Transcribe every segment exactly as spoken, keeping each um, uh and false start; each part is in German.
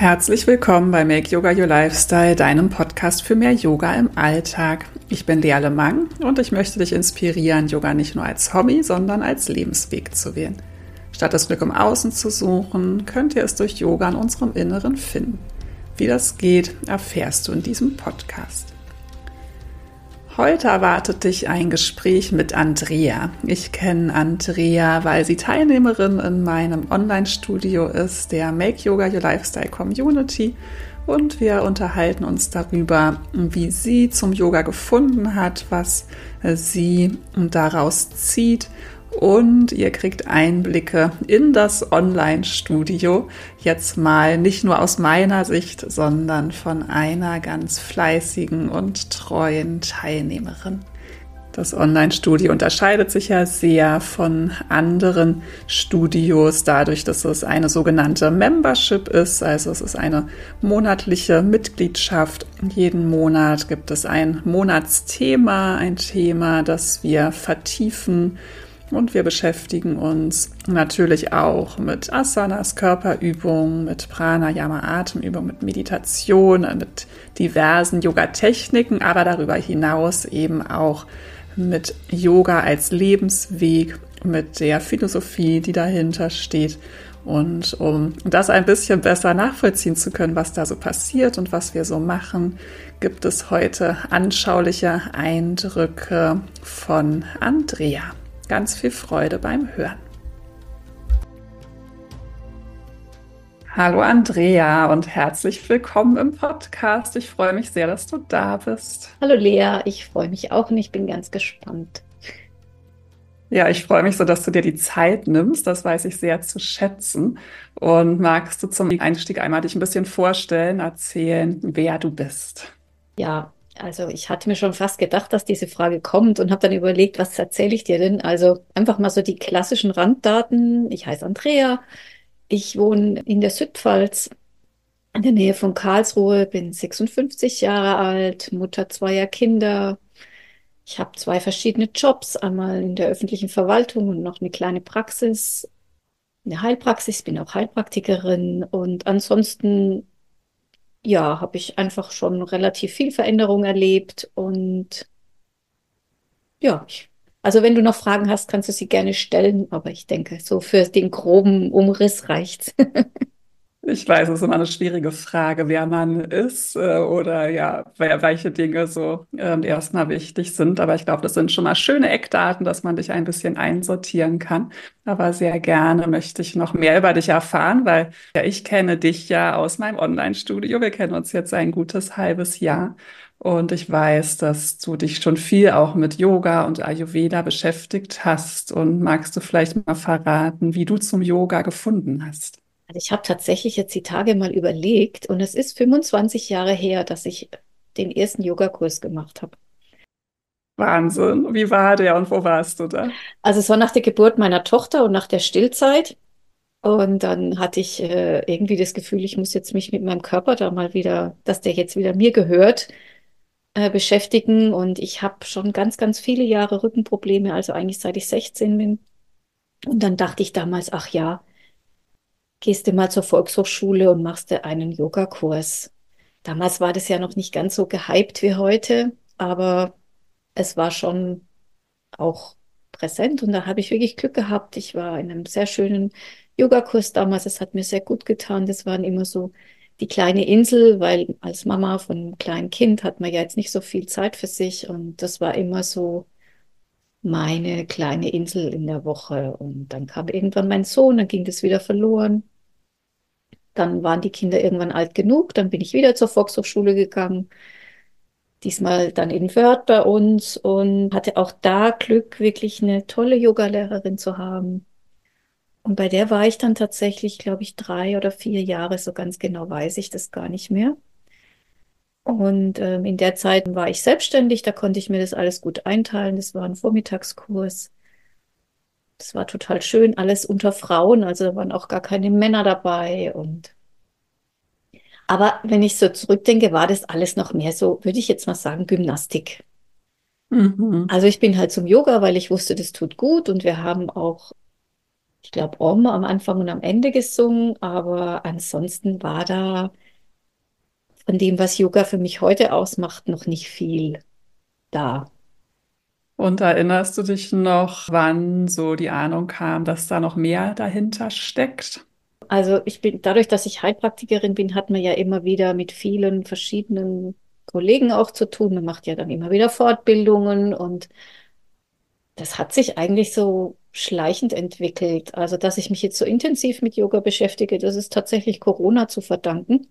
Herzlich willkommen bei Make Yoga Your Lifestyle, deinem Podcast für mehr Yoga im Alltag. Ich bin Lea Lemang und ich möchte dich inspirieren, Yoga nicht nur als Hobby, sondern als Lebensweg zu wählen. Statt das Glück im Außen zu suchen, könnt ihr es durch Yoga in unserem Inneren finden. Wie das geht, erfährst du in diesem Podcast. Heute erwartet dich ein Gespräch mit Andrea. Ich kenne Andrea, weil sie Teilnehmerin in meinem Online-Studio ist, der Make Yoga Your Lifestyle Community. Und wir unterhalten uns darüber, wie sie zum Yoga gefunden hat, was sie daraus zieht. Und ihr kriegt Einblicke in das Online-Studio, jetzt mal nicht nur aus meiner Sicht, sondern von einer ganz fleißigen und treuen Teilnehmerin. Das Online-Studio unterscheidet sich ja sehr von anderen Studios dadurch, dass es eine sogenannte Membership ist, also es ist eine monatliche Mitgliedschaft. Jeden Monat gibt es ein Monatsthema, ein Thema, das wir vertiefen. Und wir beschäftigen uns natürlich auch mit Asanas, Körperübungen, mit Pranayama, Atemübungen, mit Meditation, mit diversen Yoga-Techniken, aber darüber hinaus eben auch mit Yoga als Lebensweg, mit der Philosophie, die dahinter steht. Und um das ein bisschen besser nachvollziehen zu können, was da so passiert und was wir so machen, gibt es heute anschauliche Eindrücke von Andrea. Ganz viel Freude beim Hören. Hallo Andrea und herzlich willkommen im Podcast. Ich freue mich sehr, dass du da bist. Hallo Lea, ich freue mich auch und ich bin ganz gespannt. Ja, ich freue mich so, dass du dir die Zeit nimmst. Das weiß ich sehr zu schätzen. Und magst du zum Einstieg einmal dich ein bisschen vorstellen, erzählen, wer du bist? Ja, also ich hatte mir schon fast gedacht, dass diese Frage kommt und habe dann überlegt, was erzähle ich dir denn? Also einfach mal so die klassischen Randdaten. Ich heiße Andrea, ich wohne in der Südpfalz, in der Nähe von Karlsruhe, bin sechsundfünfzig Jahre alt, Mutter zweier Kinder. Ich habe zwei verschiedene Jobs, einmal in der öffentlichen Verwaltung und noch eine kleine Praxis, eine Heilpraxis, bin auch Heilpraktikerin und ansonsten ja, habe ich einfach schon relativ viel Veränderung erlebt und ja, ich, also wenn du noch Fragen hast, kannst du sie gerne stellen, aber ich denke, so für den groben Umriss reicht's. Ich weiß, es ist immer eine schwierige Frage, wer man ist äh, oder ja, wer, welche Dinge so ähm, erstmal wichtig sind. Aber ich glaube, das sind schon mal schöne Eckdaten, dass man dich ein bisschen einsortieren kann. Aber sehr gerne möchte ich noch mehr über dich erfahren, weil ja, ich kenne dich ja aus meinem Online-Studio. Wir kennen uns jetzt ein gutes halbes Jahr. Und ich weiß, dass du dich schon viel auch mit Yoga und Ayurveda beschäftigt hast. Und magst du vielleicht mal verraten, wie du zum Yoga gefunden hast? Also ich habe tatsächlich jetzt die Tage mal überlegt und es ist fünfundzwanzig Jahre her, dass ich den ersten Yogakurs gemacht habe. Wahnsinn. Wie war der und wo warst du da? Also es war nach der Geburt meiner Tochter und nach der Stillzeit. Und dann hatte ich äh, irgendwie das Gefühl, ich muss jetzt mich mit meinem Körper da mal wieder, dass der jetzt wieder mir gehört, äh, beschäftigen. Und ich habe schon ganz, ganz viele Jahre Rückenprobleme, also eigentlich seit ich sechzehn bin. Und dann dachte ich damals, ach ja, gehst du mal zur Volkshochschule und machst dir einen Yogakurs. Damals war das ja noch nicht ganz so gehypt wie heute, aber es war schon auch präsent und da habe ich wirklich Glück gehabt. Ich war in einem sehr schönen Yogakurs damals. Es hat mir sehr gut getan. Das waren immer so die kleine Insel, weil als Mama von einem kleinen Kind hat man ja jetzt nicht so viel Zeit für sich und das war immer so meine kleine Insel in der Woche. Und dann kam irgendwann mein Sohn, dann ging das wieder verloren. Dann waren die Kinder irgendwann alt genug, dann bin ich wieder zur Volkshochschule gegangen. Diesmal dann in Wörth bei uns und hatte auch da Glück, wirklich eine tolle Yogalehrerin zu haben. Und bei der war ich dann tatsächlich, glaube ich, drei oder vier Jahre, so ganz genau weiß ich das gar nicht mehr. Und ähm, in der Zeit war ich selbstständig, da konnte ich mir das alles gut einteilen. Das war ein Vormittagskurs. Das war total schön, alles unter Frauen, also da waren auch gar keine Männer dabei. Und aber wenn ich so zurückdenke, war das alles noch mehr so, würde ich jetzt mal sagen, Gymnastik. Mhm. Also ich bin halt zum Yoga, weil ich wusste, das tut gut und wir haben auch ich glaube, Om am Anfang und am Ende gesungen, aber ansonsten war da von dem, was Yoga für mich heute ausmacht, noch nicht viel da. Und erinnerst du dich noch, wann so die Ahnung kam, dass da noch mehr dahinter steckt? Also ich bin, dadurch, dass ich Heilpraktikerin bin, hat man ja immer wieder mit vielen verschiedenen Kollegen auch zu tun. Man macht ja dann immer wieder Fortbildungen und das hat sich eigentlich so schleichend entwickelt. Also, dass ich mich jetzt so intensiv mit Yoga beschäftige, das ist tatsächlich Corona zu verdanken,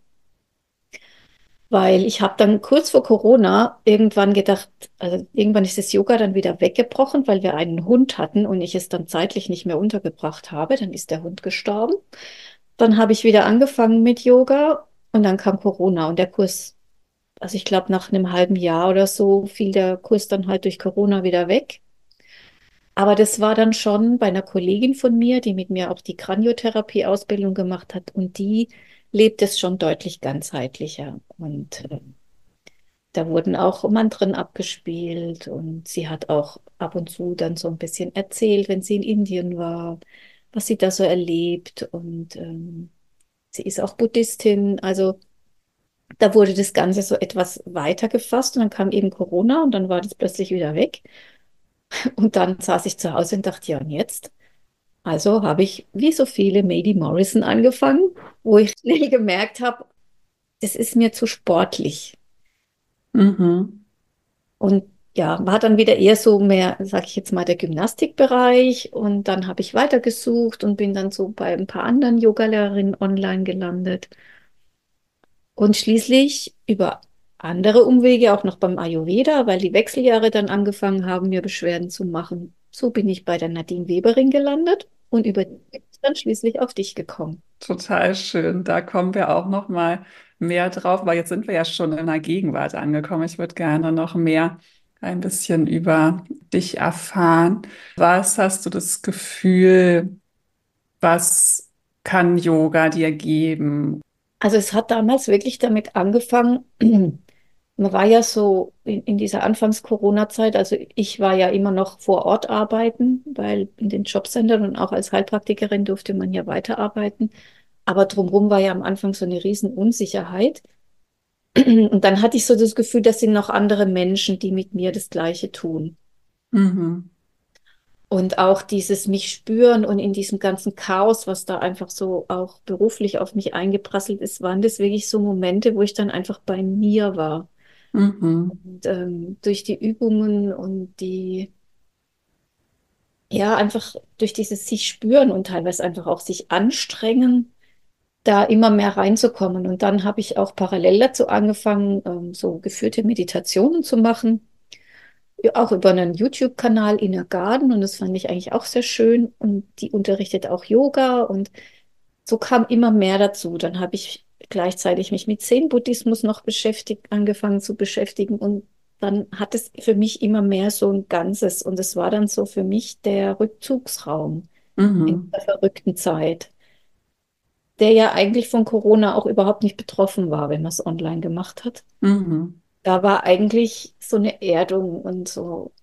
weil ich habe dann kurz vor Corona irgendwann gedacht, also irgendwann ist das Yoga dann wieder weggebrochen, weil wir einen Hund hatten und ich es dann zeitlich nicht mehr untergebracht habe. Dann ist der Hund gestorben. Dann habe ich wieder angefangen mit Yoga und dann kam Corona und der Kurs, also ich glaube, nach einem halben Jahr oder so fiel der Kurs dann halt durch Corona wieder weg. Aber das war dann schon bei einer Kollegin von mir, die mit mir auch die Kraniotherapie-Ausbildung gemacht hat und die lebt es schon deutlich ganzheitlicher. Und äh, da wurden auch Mantren abgespielt und sie hat auch ab und zu dann so ein bisschen erzählt, wenn sie in Indien war, was sie da so erlebt. Und ähm, sie ist auch Buddhistin. Also da wurde das Ganze so etwas weiter gefasst und dann kam eben Corona und dann war das plötzlich wieder weg. Und dann saß ich zu Hause und dachte, ja, und jetzt? Also habe ich wie so viele Mady Morrison angefangen, wo ich schnell gemerkt habe, das ist mir zu sportlich. Mhm. Und ja, war dann wieder eher so mehr, sage ich jetzt mal, der Gymnastikbereich. Und dann habe ich weitergesucht und bin dann so bei ein paar anderen Yogalehrerinnen online gelandet. Und schließlich über andere Umwege auch noch beim Ayurveda, weil die Wechseljahre dann angefangen haben, mir Beschwerden zu machen. So bin ich bei der Nadine Weberin gelandet und über die bin ich dann schließlich auf dich gekommen. Total schön. Da kommen wir auch noch mal mehr drauf, weil jetzt sind wir ja schon in der Gegenwart angekommen. Ich würde gerne noch mehr ein bisschen über dich erfahren. Was hast du das Gefühl, was kann Yoga dir geben? Also es hat damals wirklich damit angefangen, man war ja so in, in dieser Anfangs-Corona-Zeit, also ich war ja immer noch vor Ort arbeiten, weil in den Jobcentern und auch als Heilpraktikerin durfte man ja weiterarbeiten. Aber drumherum war ja am Anfang so eine riesen Unsicherheit. Und dann hatte ich so das Gefühl, das sind noch andere Menschen, die mit mir das Gleiche tun. Mhm. Und auch dieses mich spüren und in diesem ganzen Chaos, was da einfach so auch beruflich auf mich eingeprasselt ist, waren das wirklich so Momente, wo ich dann einfach bei mir war. Mhm. Und ähm, durch die Übungen und die, ja, einfach durch dieses sich spüren und teilweise einfach auch sich anstrengen, da immer mehr reinzukommen. Und dann habe ich auch parallel dazu angefangen, ähm, so geführte Meditationen zu machen. Ja, auch über einen YouTube-Kanal Inner Garden und das fand ich eigentlich auch sehr schön und die unterrichtet auch Yoga und so kam immer mehr dazu. Dann habe ich gleichzeitig mich mit Zen-Buddhismus noch beschäftigt, angefangen zu beschäftigen und dann hat es für mich immer mehr so ein Ganzes und es war dann so für mich der Rückzugsraum in Mhm. der verrückten Zeit, der ja eigentlich von Corona auch überhaupt nicht betroffen war, wenn man es online gemacht hat. Mhm. Da war eigentlich so eine Erdung und so,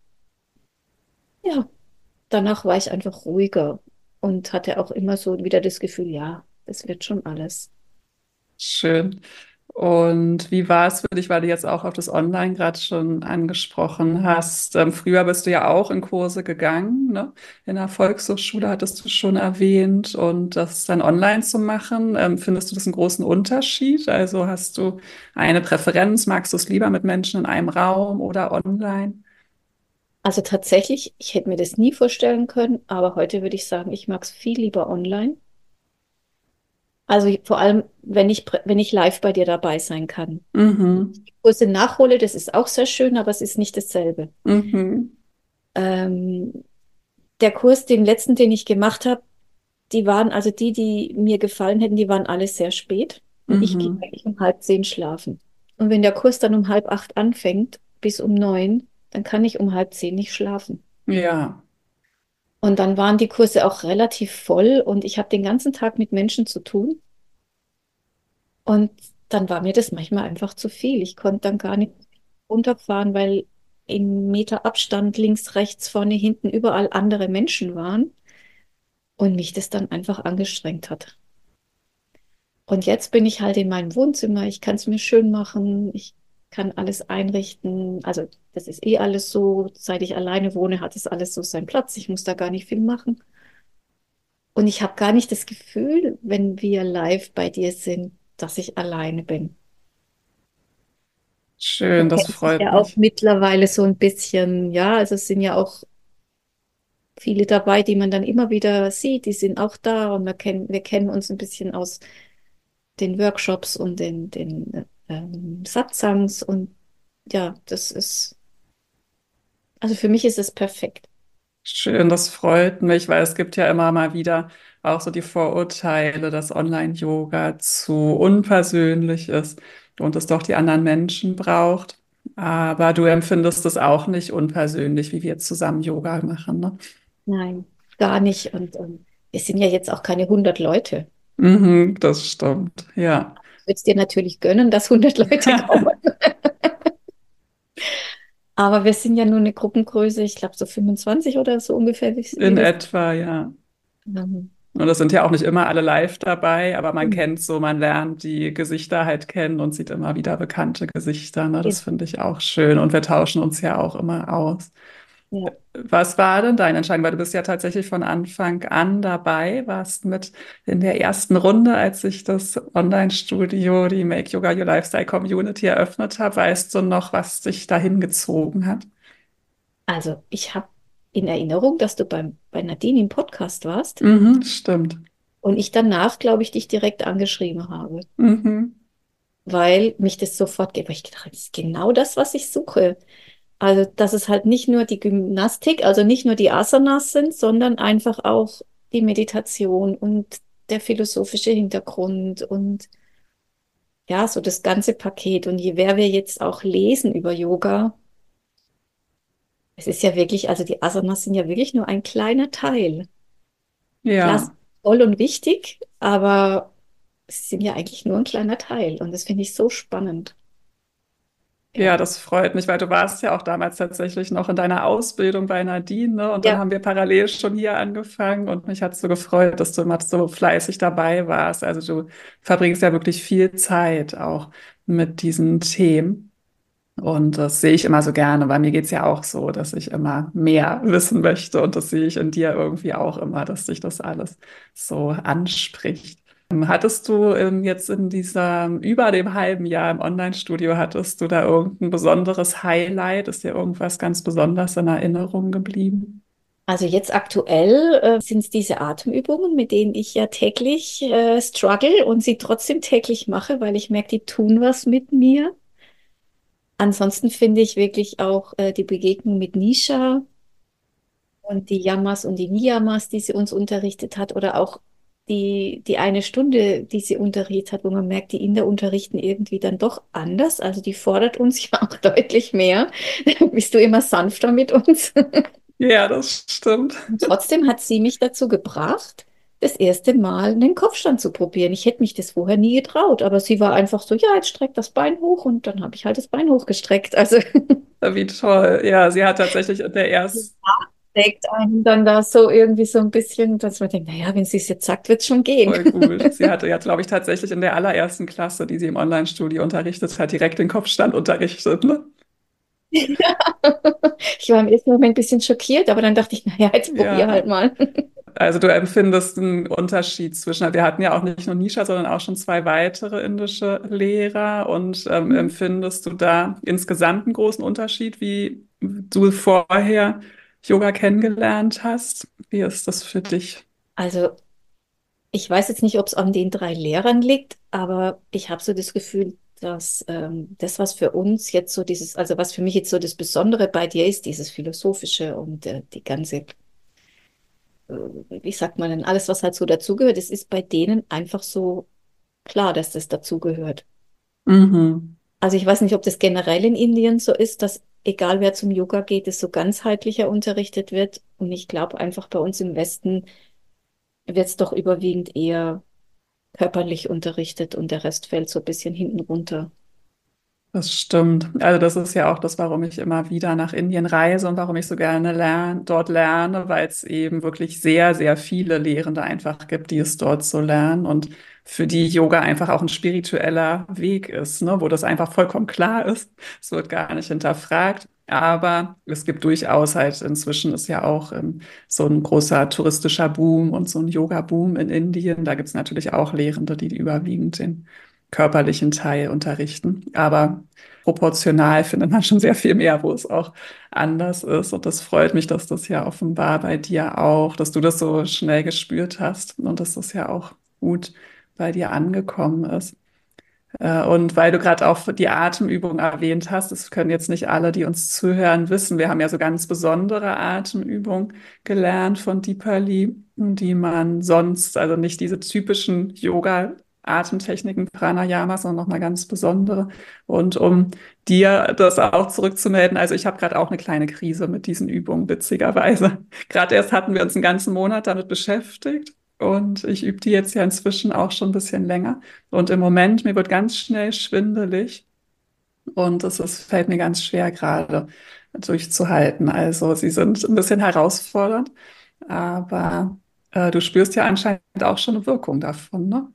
ja, danach war ich einfach ruhiger und hatte auch immer so wieder das Gefühl, ja, das wird schon alles. Schön. Und wie war es für dich, weil du jetzt auch auf das Online gerade schon angesprochen hast? Ähm, früher bist du ja auch in Kurse gegangen, ne? In der Volkshochschule hattest du schon erwähnt. Und das dann online zu machen, ähm, findest du das einen großen Unterschied? Also hast du eine Präferenz? Magst du es lieber mit Menschen in einem Raum oder online? Also tatsächlich, ich hätte mir das nie vorstellen können, aber heute würde ich sagen, ich mag es viel lieber online. Also vor allem, wenn ich, prä- wenn ich live bei dir dabei sein kann. Mhm. Die Kurse nachhole, das ist auch sehr schön, aber es ist nicht dasselbe. Mhm. Ähm, der Kurs, den letzten, den ich gemacht habe, die waren, also die, die mir gefallen hätten, die waren alle sehr spät. Und ich gehe Mhm. eigentlich um halb zehn schlafen. Und wenn der Kurs dann um halb acht anfängt, bis um neun, dann kann ich um halb zehn nicht schlafen. Ja. Und dann waren die Kurse auch relativ voll und ich habe den ganzen Tag mit Menschen zu tun. Und dann war mir das manchmal einfach zu viel. Ich konnte dann gar nicht runterfahren, weil in Meter Abstand links, rechts, vorne, hinten überall andere Menschen waren. und mich das dann einfach angestrengt hat. Und jetzt bin ich halt in meinem Wohnzimmer, ich kann es mir schön machen, ich kann alles einrichten. Also das ist eh alles so, seit ich alleine wohne, hat es alles so seinen Platz. Ich muss da gar nicht viel machen. Und ich habe gar nicht das Gefühl, wenn wir live bei dir sind, dass ich alleine bin. Man Schön, das kennt sich freut ja auch mich. mittlerweile so ein bisschen, ja, also es sind ja auch viele dabei, die man dann immer wieder sieht, die sind auch da und wir kennen, wir kennen uns ein bisschen aus den Workshops und den, den ähm, Satsangs und ja, das ist, also für mich ist es perfekt. Schön, das freut mich, weil es gibt ja immer mal wieder auch so die Vorurteile, dass Online-Yoga zu unpersönlich ist und es doch die anderen Menschen braucht. Aber du empfindest es auch nicht unpersönlich, wie wir zusammen Yoga machen, ne? Nein, gar nicht. Und ähm, wir sind ja jetzt auch keine hundert Leute. Mhm, das stimmt, ja. Ich würde es dir natürlich gönnen, dass hundert Leute kommen. Aber wir sind ja nur eine Gruppengröße, ich glaube so fünfundzwanzig oder so ungefähr, wie, wie In wir etwa, ja. ähm, Und es sind ja auch nicht immer alle live dabei, aber man genau. kennt so, man lernt die Gesichter halt kennen und sieht immer wieder bekannte Gesichter, ne? Das finde ich auch schön. Und wir tauschen uns ja auch immer aus. Ja. Was war denn deine Entscheidung? Weil du bist ja tatsächlich von Anfang an dabei, warst mit in der ersten Runde, als ich das Online-Studio, die Make Yoga Your Lifestyle Community eröffnet habe. Weißt du noch, was dich dahin gezogen hat? Also ich habe in Erinnerung, dass du beim, bei Nadine im Podcast warst Mhm, stimmt. und ich danach, glaube ich, dich direkt angeschrieben habe, Mhm. weil mich das sofort, weil ich gedacht habe, das ist genau das, was ich suche. Also, dass es halt nicht nur die Gymnastik, also nicht nur die Asanas sind, sondern einfach auch die Meditation und der philosophische Hintergrund und ja, so das ganze Paket. Und je mehr wir jetzt auch lesen über Yoga, es ist ja wirklich, also die Asanas sind ja wirklich nur ein kleiner Teil. Klar, Ja. toll und wichtig, aber sie sind ja eigentlich nur ein kleiner Teil. Und das finde ich so spannend. Ja, Ja. das freut mich, weil du warst ja auch damals tatsächlich noch in deiner Ausbildung bei Nadine, ne? Und dann Ja, haben wir parallel schon hier angefangen und mich hat es so gefreut, dass du immer so fleißig dabei warst. Also du verbringst ja wirklich viel Zeit auch mit diesen Themen. Und das sehe ich immer so gerne, weil mir geht's ja auch so, dass ich immer mehr wissen möchte. Und das sehe ich in dir irgendwie auch immer, dass dich das alles so anspricht. Hattest du ähm, jetzt in dieser, über dem halben Jahr im Online-Studio, hattest du da irgendein besonderes Highlight? Ist dir irgendwas ganz besonders in Erinnerung geblieben? also jetzt aktuell äh, sind es diese Atemübungen, mit denen ich ja täglich äh, struggle und sie trotzdem täglich mache, weil ich merke, die tun was mit mir. Ansonsten finde ich wirklich auch äh, die Begegnung mit Nisha und die Yamas und die Niyamas, die sie uns unterrichtet hat, oder auch die, die eine Stunde, die sie unterrichtet hat, wo man merkt, die Inder unterrichten irgendwie dann doch anders. Also die fordert uns ja auch deutlich mehr. Bist du immer sanfter mit uns? Ja, das stimmt. Und trotzdem hat sie mich dazu gebracht, das erste Mal einen Kopfstand zu probieren. Ich hätte mich das vorher nie getraut, aber sie war einfach so, ja, jetzt streck das Bein hoch und dann habe ich halt das Bein hochgestreckt. Also Wie toll. Ja, sie hat tatsächlich in der ersten, trägt einen dann da so irgendwie so ein bisschen, dass man denkt, naja, wenn sie es jetzt sagt, wird es schon gehen. voll gut. Sie hatte ja, glaube ich, tatsächlich in der allerersten Klasse, die sie im Online-Studio unterrichtet hat, direkt den Kopfstand unterrichtet, ne? Ich war im ersten Moment ein bisschen schockiert, aber dann dachte ich, naja, jetzt probier halt Ja. mal. Also du empfindest einen Unterschied zwischen, wir hatten ja auch nicht nur Nisha, sondern auch schon zwei weitere indische Lehrer und ähm, empfindest du da insgesamt einen großen Unterschied, wie du vorher Yoga kennengelernt hast? Wie ist das für dich? Also ich weiß jetzt nicht, ob es an den drei Lehrern liegt, aber ich habe so das Gefühl, dass ähm, das, was für uns jetzt so dieses, also was für mich jetzt so das Besondere bei dir ist, dieses Philosophische und äh, die ganze, äh, wie sagt man denn, alles, was halt so dazugehört, das ist bei denen einfach so klar, dass das dazugehört. Mhm. Also ich weiß nicht, ob das generell in Indien so ist, dass egal wer zum Yoga geht, es so ganzheitlicher unterrichtet wird. Und ich glaube einfach bei uns im Westen wird es doch überwiegend eher körperlich unterrichtet und der Rest fällt so ein bisschen hinten runter. Das stimmt. Also das ist ja auch das, warum ich immer wieder nach Indien reise und warum ich so gerne lern dort lerne, weil es eben wirklich sehr, sehr viele Lehrende einfach gibt, die es dort so lernen und für die Yoga einfach auch ein spiritueller Weg ist, ne, wo das einfach vollkommen klar ist. Es wird gar nicht hinterfragt. Aber es gibt durchaus halt, inzwischen ist ja auch ähm, so ein großer touristischer Boom und so ein Yoga-Boom in Indien. Da gibt es natürlich auch Lehrende, die überwiegend den körperlichen Teil unterrichten. Aber proportional findet man schon sehr viel mehr, wo es auch anders ist. Und das freut mich, dass das ja offenbar bei dir auch, dass du das so schnell gespürt hast und dass das ja auch gut bei dir angekommen ist. Äh, Und weil du gerade auch die Atemübung erwähnt hast, das können jetzt nicht alle, die uns zuhören, wissen. Wir haben ja so ganz besondere Atemübungen gelernt von Deepali, die man sonst, also nicht diese typischen Yoga-Atemtechniken, Pranayama, sondern nochmal ganz besondere. Und um dir das auch zurückzumelden, also ich habe gerade auch eine kleine Krise mit diesen Übungen, witzigerweise. Gerade erst hatten wir uns einen ganzen Monat damit beschäftigt. Und ich übe die jetzt ja inzwischen auch schon ein bisschen länger. Und im Moment, mir wird ganz schnell schwindelig und es ist, fällt mir ganz schwer gerade durchzuhalten. Also sie sind ein bisschen herausfordernd, aber äh, du spürst ja anscheinend auch schon eine Wirkung davon, ne?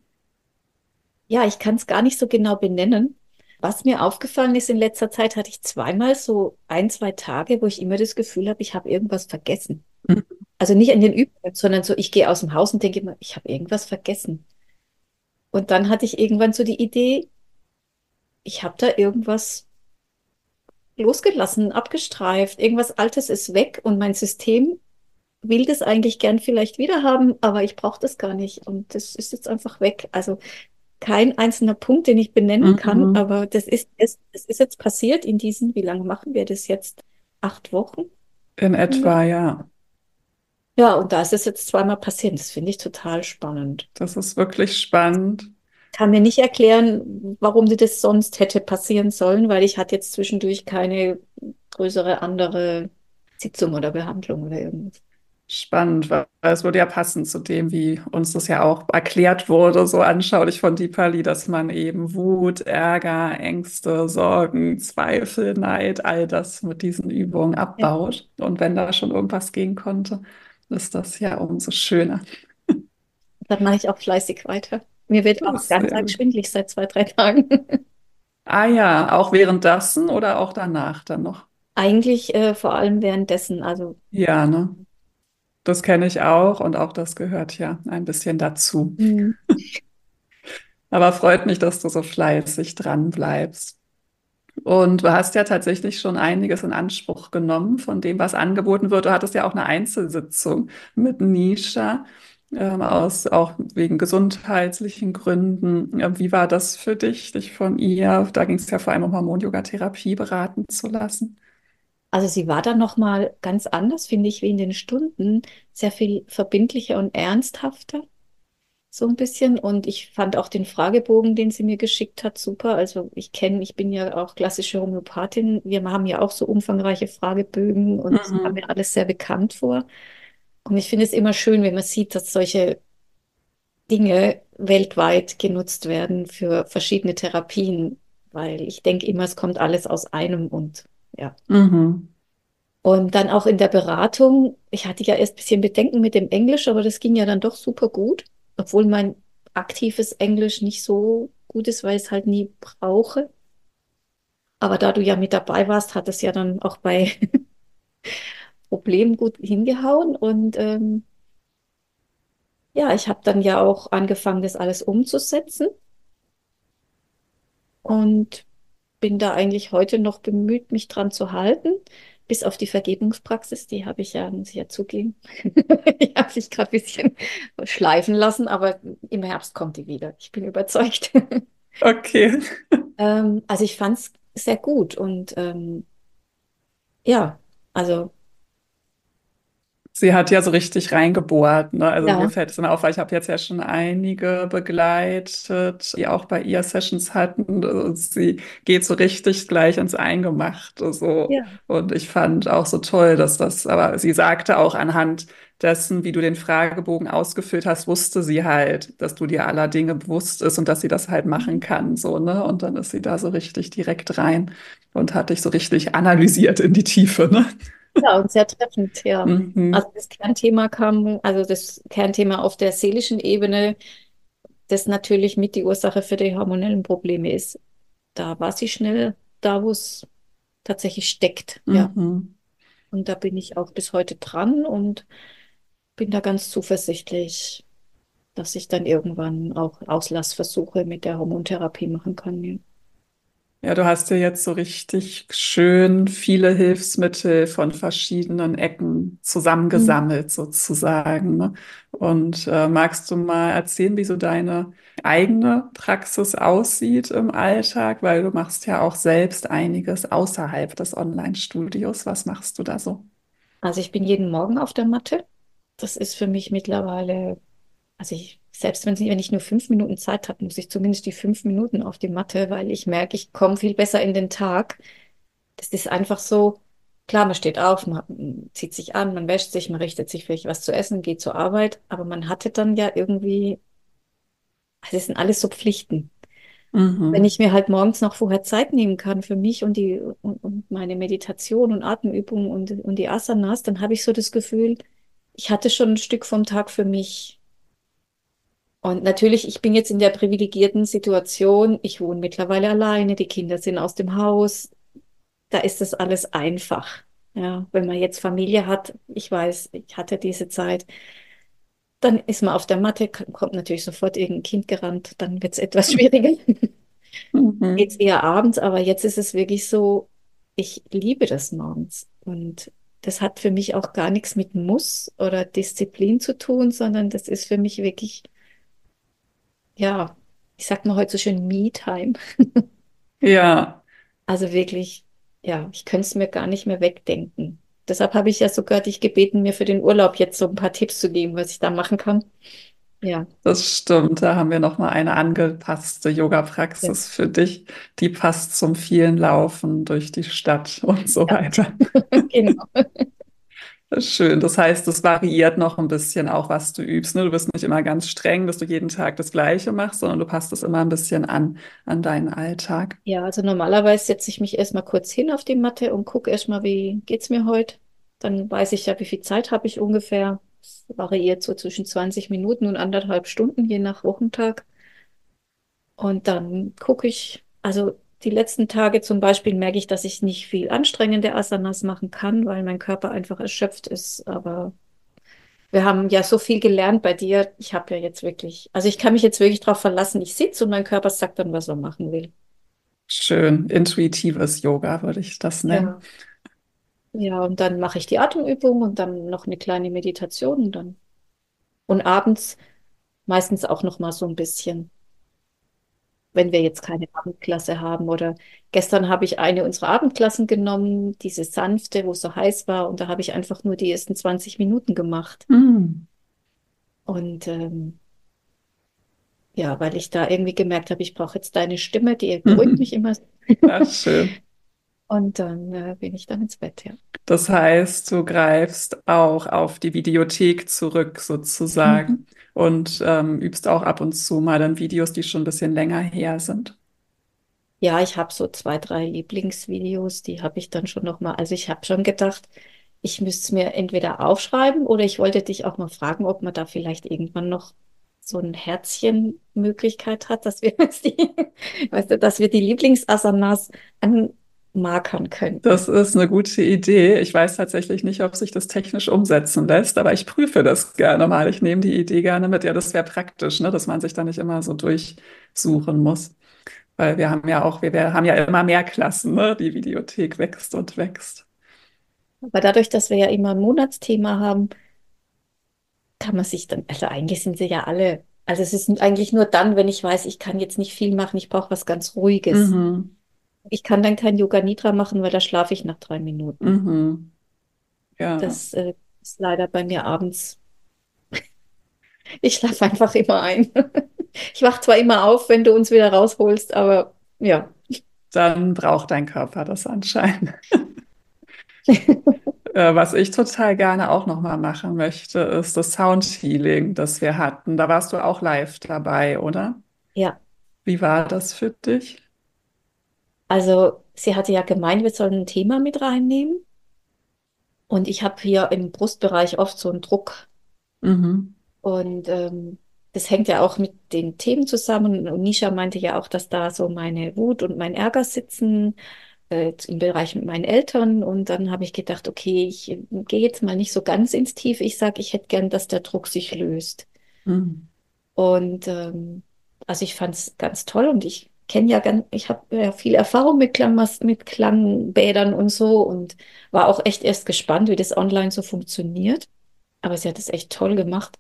Ja, ich kann es gar nicht so genau benennen. Was mir aufgefallen ist, in letzter Zeit hatte ich zweimal so ein, zwei Tage, wo ich immer das Gefühl habe, ich habe irgendwas vergessen. Also nicht in den Übungen, sondern so, ich gehe aus dem Haus und denke immer, ich habe irgendwas vergessen. Und dann hatte ich irgendwann so die Idee, ich habe da irgendwas losgelassen, abgestreift, irgendwas Altes ist weg und mein System will das eigentlich gern vielleicht wieder haben, aber ich brauche das gar nicht und das ist jetzt einfach weg. Also kein einzelner Punkt, den ich benennen kann, Mhm. aber das ist, es, das ist jetzt passiert in diesen, wie lange machen wir das jetzt? Acht Wochen In etwa, ungefähr. ja. Ja, und da ist es jetzt zweimal passiert. Das finde ich total spannend. Das ist wirklich spannend. Kann mir nicht erklären, warum sie das sonst hätte passieren sollen, weil ich hatte jetzt zwischendurch keine größere andere Sitzung oder Behandlung oder irgendwas. Spannend, weil es würde ja passen zu dem, wie uns das ja auch erklärt wurde, so anschaulich von Dipali, dass man eben Wut, Ärger, Ängste, Sorgen, Zweifel, Neid, all das mit diesen Übungen Ja, abbaut. Und wenn da schon irgendwas gehen konnte, ist das ja umso schöner. dann mache ich auch fleißig weiter. Mir wird Das auch ist ganz sehr arg gut. schwindelig seit zwei, drei Tagen. Ah ja, auch währenddessen oder auch danach dann noch? Eigentlich äh, vor allem währenddessen. Also, Ja, ne? Das kenne ich auch und auch das gehört ja ein bisschen dazu. hm. Aber freut mich, dass du so fleißig dran bleibst. Und du hast ja tatsächlich schon einiges in Anspruch genommen von dem, was angeboten wird. Du hattest ja auch eine Einzelsitzung mit Nisha, ähm, aus, auch wegen gesundheitlichen Gründen. Ja, wie war das für dich, dich von ihr, da ging es ja vor allem um Hormon-Yoga-Therapie beraten zu lassen? Also sie war dann noch mal ganz anders, finde ich, wie in den Stunden, sehr viel verbindlicher und ernsthafter, so ein bisschen. Und ich fand auch den Fragebogen, den sie mir geschickt hat, super. Also ich kenne, ich bin ja auch klassische Homöopathin. Wir haben ja auch so umfangreiche Fragebögen und es kam Mhm. mir alles sehr bekannt vor. Und ich finde es immer schön, wenn man sieht, dass solche Dinge weltweit genutzt werden für verschiedene Therapien, weil ich denke immer, es kommt alles aus einem und ja. Mhm. Und dann auch in der Beratung, ich hatte ja erst ein bisschen Bedenken mit dem Englisch, aber das ging ja dann doch super gut, obwohl mein aktives Englisch nicht so gut ist, weil ich es halt nie brauche. Aber da du ja mit dabei warst, hat es ja dann auch bei Problemen gut hingehauen. Und ähm, ja, ich habe dann ja auch angefangen, das alles umzusetzen und bin da eigentlich heute noch bemüht, mich dran zu halten. Bis auf die Vergebungspraxis, die habe ich ja, muss ich ja zugeben, die habe ich gerade ein bisschen schleifen lassen, aber im Herbst kommt die wieder. Ich bin überzeugt. Okay. Ähm, also ich fand es sehr gut und ähm, ja, also Sie hat ja so richtig reingebohrt, ne? Also mir ja, fällt es immer auf, weil ich habe jetzt ja schon einige begleitet, die auch bei ihr Sessions hatten. Und sie geht so richtig gleich ins Eingemachte, so. ja, Und ich fand auch so toll, dass das, aber sie sagte auch anhand dessen, wie du den Fragebogen ausgefüllt hast, wusste sie halt, dass du dir aller Dinge bewusst ist und dass sie das halt machen Mhm. kann, so, ne? Und dann ist sie da so richtig direkt rein und hat dich so richtig analysiert in die Tiefe, ne? Ja, und sehr treffend, ja. Mhm. Also das Kernthema kam, also das Kernthema auf der seelischen Ebene, das natürlich mit die Ursache für die hormonellen Probleme ist. Da war sie schnell da, wo es tatsächlich steckt, ja. Mhm. Und da bin ich auch bis heute dran und bin da ganz zuversichtlich, dass ich dann irgendwann auch Auslassversuche mit der Hormontherapie machen kann. Ja. Ja, du hast ja jetzt so richtig schön viele Hilfsmittel von verschiedenen Ecken Mhm. zusammengesammelt sozusagen, ne? Und äh, magst du mal erzählen, wie so deine eigene Praxis aussieht im Alltag? Weil du machst ja auch selbst einiges außerhalb des Online-Studios. Was machst du da so? Also ich bin jeden Morgen auf der Matte. Das ist für mich mittlerweile, also ich, selbst wenn, sie- wenn ich nur fünf Minuten Zeit habe, muss ich zumindest die fünf Minuten auf die Matte, weil ich merke, ich komme viel besser in den Tag. Das ist einfach so, klar, man steht auf, man zieht sich an, man wäscht sich, man richtet sich vielleicht was zu essen, geht zur Arbeit, aber man hatte dann ja irgendwie, also es sind alles so Pflichten. Wenn Mhm. ich mir halt morgens noch vorher Zeit nehmen kann für mich und die und, und meine Meditation und Atemübungen und, und die Asanas, dann habe ich so das Gefühl, ich hatte schon ein Stück vom Tag für mich. Und natürlich, ich bin jetzt in der privilegierten Situation, ich wohne mittlerweile alleine, die Kinder sind aus dem Haus, da ist das alles einfach. Ja, wenn man jetzt Familie hat, ich weiß, ich hatte diese Zeit, dann ist man auf der Matte, kommt natürlich sofort irgendein Kind gerannt, dann wird es etwas schwieriger. Geht's Mhm. eher abends, aber jetzt ist es wirklich so, ich liebe das morgens. Und das hat für mich auch gar nichts mit Muss oder Disziplin zu tun, sondern das ist für mich wirklich, ja, ich sag mal heute so schön Me-Time. Ja. Also wirklich, ja, ich könnte es mir gar nicht mehr wegdenken. Deshalb habe ich ja sogar dich gebeten, mir für den Urlaub jetzt so ein paar Tipps zu geben, was ich da machen kann. Ja, Das stimmt, da haben wir noch mal eine angepasste ja, Yoga-Praxis für dich. Die passt zum vielen Laufen durch die Stadt und so ja, weiter. genau. Das ist schön. Das heißt, es variiert noch ein bisschen auch, was du übst, ne? Du bist nicht immer ganz streng, dass du jeden Tag das Gleiche machst, sondern du passt es immer ein bisschen an, an deinen Alltag. Ja, also normalerweise setze ich mich erstmal kurz hin auf die Matte und gucke erstmal, wie geht's mir heute. Dann weiß ich ja, wie viel Zeit habe ich ungefähr. Es variiert so zwischen zwanzig Minuten und anderthalb Stunden, je nach Wochentag. Und dann gucke ich, also die letzten Tage zum Beispiel merke ich, dass ich nicht viel anstrengende Asanas machen kann, weil mein Körper einfach erschöpft ist. Aber wir haben ja so viel gelernt bei dir. Ich habe ja jetzt wirklich, also ich kann mich jetzt wirklich darauf verlassen. Ich sitze und mein Körper sagt dann, was er machen will. Schön. Intuitives Yoga würde ich das nennen. Ja. Ja, und dann mache ich die Atemübung und dann noch eine kleine Meditation und dann und abends meistens auch noch mal so ein bisschen, wenn wir jetzt keine Abendklasse haben oder gestern habe ich eine unserer Abendklassen genommen, diese sanfte, wo es so heiß war und da habe ich einfach nur die ersten zwanzig Minuten gemacht Hm. und ähm, ja, weil ich da irgendwie gemerkt habe, ich brauche jetzt deine Stimme, die beruhigt mich Mhm. immer Ach, schön. und dann äh, bin ich dann ins Bett, ja. Das heißt, du greifst auch auf die Videothek zurück Mhm. sozusagen und ähm, übst auch ab und zu mal dann Videos, die schon ein bisschen länger her sind. Ja, ich habe so zwei, drei Lieblingsvideos, die habe ich dann schon noch mal. Also ich habe schon gedacht, ich müsste es mir entweder aufschreiben oder ich wollte dich auch mal fragen, ob man da vielleicht irgendwann noch so ein Herzchen-Möglichkeit hat, dass wir uns die, weißt du, dass wir die Lieblingsasanas anmarkern Das könnten. ist eine gute Idee. Ich weiß tatsächlich nicht, ob sich das technisch umsetzen lässt, aber ich prüfe das gerne mal. Ich nehme die Idee gerne mit. Ja, das wäre praktisch, ne, dass man sich da nicht immer so durchsuchen muss. Weil wir haben ja auch, wir, wir haben ja immer mehr Klassen, ne? Die Videothek wächst und wächst. Aber dadurch, dass wir ja immer ein Monatsthema haben, kann man sich dann, also eigentlich sind sie ja alle, also es ist eigentlich nur dann, wenn ich weiß, ich kann jetzt nicht viel machen, ich brauche was ganz Ruhiges. Mhm. Ich kann dann kein Yoga Nidra machen, weil da schlafe ich nach drei Minuten. Mhm. Ja. Das äh, ist leider bei mir abends. Ich schlafe einfach immer ein. Ich wache zwar immer auf, wenn du uns wieder rausholst, aber ja. Dann braucht dein Körper das anscheinend. Äh, was ich total gerne auch nochmal machen möchte, ist das Soundhealing, das wir hatten. Da warst du auch live dabei, oder? Ja, Wie war das für dich? also sie hatte ja gemeint, wir sollen ein Thema mit reinnehmen. Und ich habe hier im Brustbereich oft so einen Druck. Mhm. Und ähm, das hängt ja auch mit den Themen zusammen. Und Nisha meinte ja auch, dass da so meine Wut und mein Ärger sitzen, äh, im Bereich mit meinen Eltern. Und dann habe ich gedacht, okay, ich äh, gehe jetzt mal nicht so ganz ins Tiefe. Ich sage, ich hätte gern, dass der Druck sich löst. Mhm. Und ähm, also ich fand es ganz toll und ich kenne ja ganz, ich habe ja viel Erfahrung mit Klangmas mit Klangbädern und so und war auch echt erst gespannt, wie das online so funktioniert. Aber sie hat es echt toll gemacht.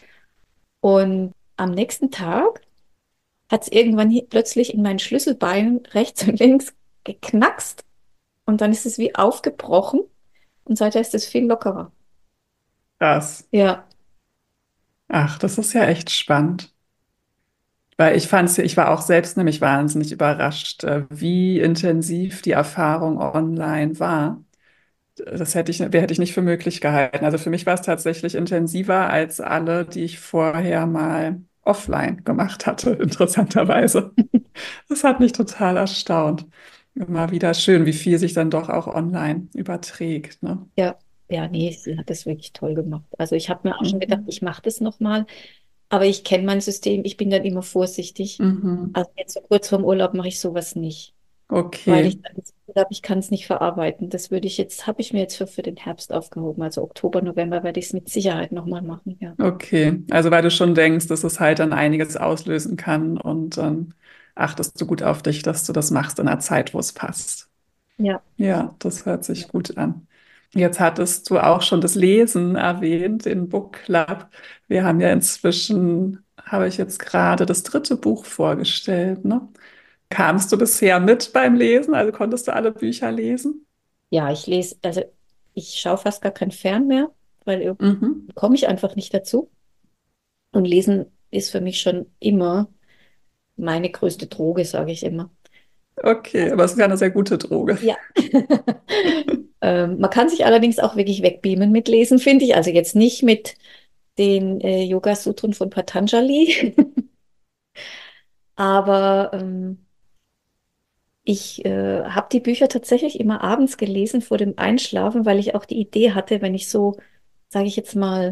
Und am nächsten Tag hat es irgendwann hier plötzlich in meinen Schlüsselbeinen rechts und links geknackst und dann ist es wie aufgebrochen und seither ist es viel lockerer. Krass. Ja, Ach, das ist ja echt spannend. Weil ich fand's, ich war auch selbst nämlich wahnsinnig überrascht, äh, wie intensiv die Erfahrung online war. Das hätte ich, hätte ich nicht für möglich gehalten. Also für mich war es tatsächlich intensiver als alle, die ich vorher mal offline gemacht hatte, interessanterweise. Das hat mich total erstaunt. Immer wieder schön, wie viel sich dann doch auch online überträgt, ne? ja, ja, nee, sie hat das wirklich toll gemacht. Also ich habe mir auch schon gedacht, Mhm. ich mache das nochmal. Aber ich kenne mein System, ich bin dann immer vorsichtig. Mhm. Also jetzt so kurz vorm Urlaub mache ich sowas nicht, weil Okay, ich dann das Gefühl habe, ich kann es nicht verarbeiten. Das würde ich jetzt, habe ich mir jetzt für, für den Herbst aufgehoben. Also Oktober, November werde ich es mit Sicherheit nochmal machen, ja. okay. Also weil du schon denkst, dass es halt dann einiges auslösen kann und dann achtest du gut auf dich, dass du das machst in einer Zeit, wo es passt. Ja, Ja, das hört sich gut an. Jetzt hattest du auch schon das Lesen erwähnt, den Book Club. Wir haben ja inzwischen, habe ich jetzt gerade das dritte Buch vorgestellt, ne? Kamst du bisher mit beim Lesen? Also konntest du alle Bücher lesen? ja, ich lese, also ich schaue fast gar kein Fern mehr, weil irgendwie Mhm. komme ich einfach nicht dazu. Und Lesen ist für mich schon immer meine größte Droge, sage ich immer. Okay, aber es ist ja eine sehr gute Droge. Ja. Ähm, man kann sich allerdings auch wirklich wegbeamen mit Lesen, finde ich. Also jetzt nicht mit den äh, Yoga-Sutren von Patanjali, aber ähm, ich äh, habe die Bücher tatsächlich immer abends gelesen vor dem Einschlafen, weil ich auch die Idee hatte, wenn ich so, sage ich jetzt mal,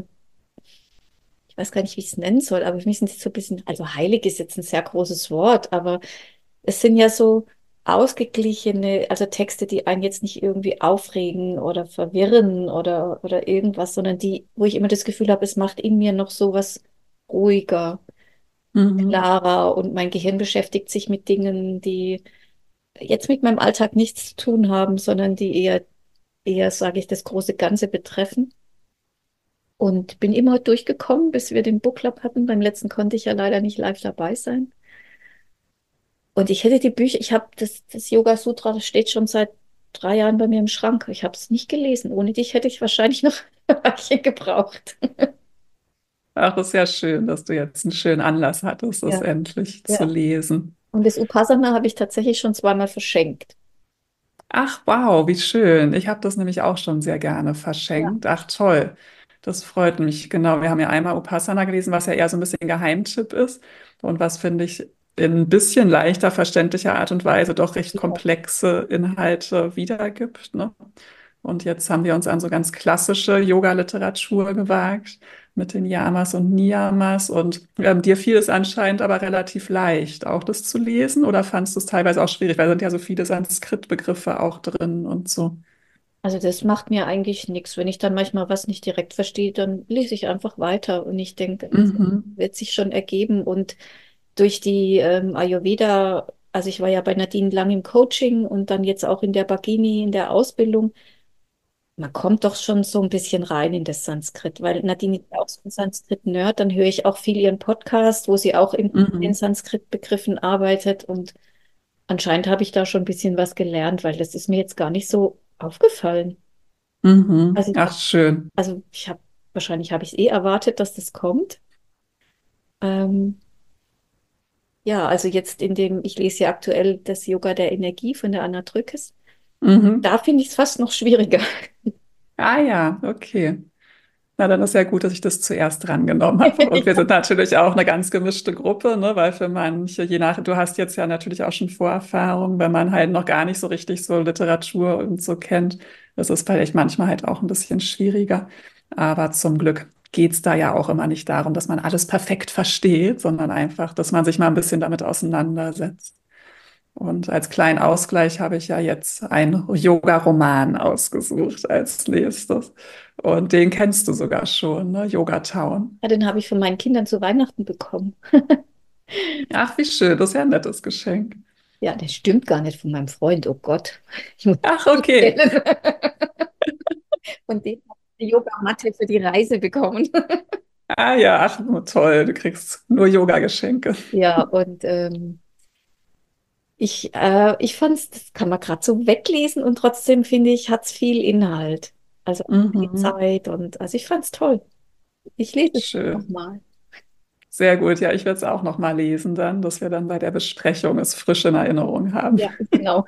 ich weiß gar nicht, wie ich es nennen soll, aber für mich sind sie so ein bisschen, also heilig ist jetzt ein sehr großes Wort, aber es sind ja so ausgeglichene, also Texte, die einen jetzt nicht irgendwie aufregen oder verwirren oder, oder irgendwas, sondern die, wo ich immer das Gefühl habe, es macht in mir noch so was ruhiger, Mhm. klarer und mein Gehirn beschäftigt sich mit Dingen, die jetzt mit meinem Alltag nichts zu tun haben, sondern die eher, eher, sage ich, das große Ganze betreffen. Und bin immer durchgekommen, bis wir den Book Club hatten. Beim letzten konnte ich ja leider nicht live dabei sein. Und ich hätte die Bücher, ich habe das, das Yoga Sutra, das steht schon seit drei Jahren bei mir im Schrank. Ich habe es nicht gelesen. Ohne dich hätte ich wahrscheinlich noch ein Weilchen gebraucht. Ach, das ist ja schön, dass du jetzt einen schönen Anlass hattest, das Ja, endlich zu ja. lesen. Und das Upasana habe ich tatsächlich schon zweimal verschenkt. Ach, wow, wie schön. Ich habe das nämlich auch schon sehr gerne Ja. verschenkt. Ach, toll. Das freut mich. Genau, wir haben ja einmal Upasana gelesen, was ja eher so ein bisschen Geheimtipp ist und was, finde ich, in ein bisschen leichter verständlicher Art und Weise doch recht Ja. komplexe Inhalte wiedergibt, ne? Und jetzt haben wir uns an so ganz klassische Yoga-Literatur gewagt mit den Yamas und Niyamas. Und ähm, dir fiel es anscheinend aber relativ leicht, auch das zu lesen, oder fandst du es teilweise auch schwierig, weil da sind ja so viele Sanskrit-Begriffe auch drin und so. Also das macht mir eigentlich nichts. Wenn ich dann manchmal was nicht direkt verstehe, dann lese ich einfach weiter und ich denke, das Mhm. wird sich schon ergeben. Und durch die ähm, Ayurveda, also ich war ja bei Nadine lang im Coaching und dann jetzt auch in der Bhagini, in der Ausbildung, man kommt doch schon so ein bisschen rein in das Sanskrit, weil Nadine ist ja auch so ein Sanskrit-Nerd, dann höre ich auch viel ihren Podcast, wo sie auch in den Mhm. Sanskrit-Begriffen arbeitet und anscheinend habe ich da schon ein bisschen was gelernt, weil das ist mir jetzt gar nicht so aufgefallen. Mhm. Also ich Ach, habe schön. Also ich habe, wahrscheinlich habe ich es eh erwartet, dass das kommt. Ähm, ja, also jetzt in dem, ich lese ja aktuell das Yoga der Energie von der Anna Drückes. Mhm. Da finde ich es fast noch schwieriger. Ah ja, okay. Na, dann ist ja gut, dass ich das zuerst drangenommen habe. Und wir sind natürlich auch eine ganz gemischte Gruppe, ne? Weil für manche, je nach, du hast jetzt ja natürlich auch schon Vorerfahrung, wenn man halt noch gar nicht so richtig so Literatur und so kennt, das ist vielleicht manchmal halt auch ein bisschen schwieriger. Aber zum Glück geht's da ja auch immer nicht darum, dass man alles perfekt versteht, sondern einfach, dass man sich mal ein bisschen damit auseinandersetzt. Und als kleinen Ausgleich habe ich ja jetzt einen Yoga-Roman ausgesucht als nächstes. Und den kennst du sogar schon, ne? Yoga Town. Ja, den habe ich von meinen Kindern zu Weihnachten bekommen. Ach, wie schön, das ist ja ein nettes Geschenk. Ja, das stimmt gar nicht von meinem Freund. Oh Gott, ich muss Ach, okay. zählen. Von dem habe ich eine Yogamatte für die Reise bekommen. Ah ja, ach, nur toll, du kriegst nur Yoga-Geschenke. Ja, und ähm, ich, äh, ich fand es, das kann man gerade so weglesen und trotzdem finde ich, hat es viel Inhalt. Also viel Mhm. Zeit und also ich fand es toll. Ich lese es Schön. nochmal. Sehr gut. Ja, ich werde es auch noch mal lesen dann, dass wir dann bei der Besprechung es frisch in Erinnerung haben. Ja, genau.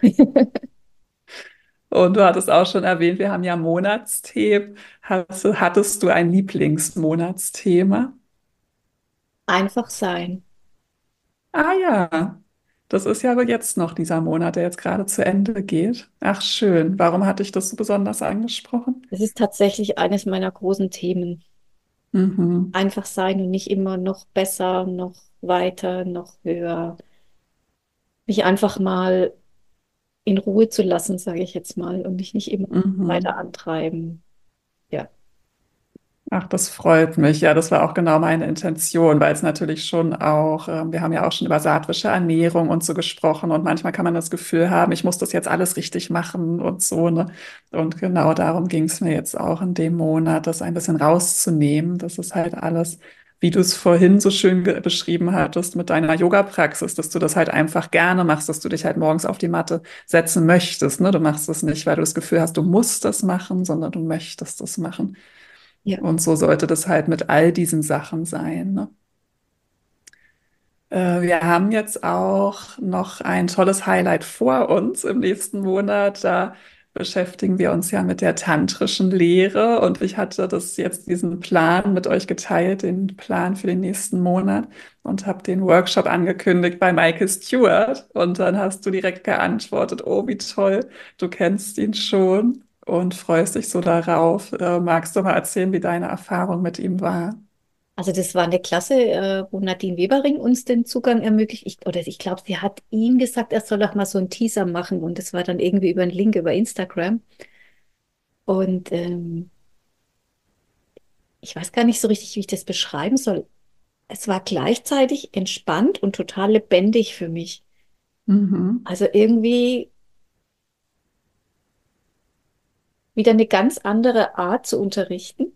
Und du hattest auch schon erwähnt, wir haben ja Monatsthemen. Hast, du- hattest du ein Lieblingsmonatsthema? Einfach sein. Ah ja, das ist ja aber jetzt noch dieser Monat, der jetzt gerade zu Ende geht. Ach schön. Warum hatte ich das so besonders angesprochen? Das ist tatsächlich eines meiner großen Themen. Mhm. Einfach sein und nicht immer noch besser, noch weiter, noch höher. Mich einfach mal in Ruhe zu lassen, sage ich jetzt mal, und mich nicht immer weiter Mhm. antreiben. Ja, Ach, das freut mich. Ja, das war auch genau meine Intention, weil es natürlich schon auch, ähm, wir haben ja auch schon über sattwische Ernährung und so gesprochen und manchmal kann man das Gefühl haben, ich muss das jetzt alles richtig machen und so, ne? Und genau darum ging es mir jetzt auch in dem Monat, das ein bisschen rauszunehmen. Das ist halt alles, wie du es vorhin so schön ge- beschrieben hattest mit deiner Yoga-Praxis, dass du das halt einfach gerne machst, dass du dich halt morgens auf die Matte setzen möchtest, ne? Du machst es nicht, weil du das Gefühl hast, du musst das machen, sondern du möchtest das machen. ja. Und so sollte das halt mit all diesen Sachen sein, ne? Äh, wir haben jetzt auch noch ein tolles Highlight vor uns im nächsten Monat. Da beschäftigen wir uns ja mit der tantrischen Lehre. Und ich hatte das jetzt diesen Plan mit euch geteilt, den Plan für den nächsten Monat und habe den Workshop angekündigt bei Michael Stewart. Und dann hast du direkt geantwortet, oh, wie toll, du kennst ihn schon und freust dich so darauf. Äh, magst du mal erzählen, wie deine Erfahrung mit ihm war? Also das war eine Klasse, äh, wo Nadine Webering uns den Zugang ermöglicht. Ich, oder ich glaube, sie hat ihm gesagt, er soll doch mal so einen Teaser machen. Und das war dann irgendwie über einen Link über Instagram. Und ähm, ich weiß gar nicht so richtig, wie ich das beschreiben soll. Es war gleichzeitig entspannt und total lebendig für mich. Mhm. Also irgendwie wieder eine ganz andere Art zu unterrichten.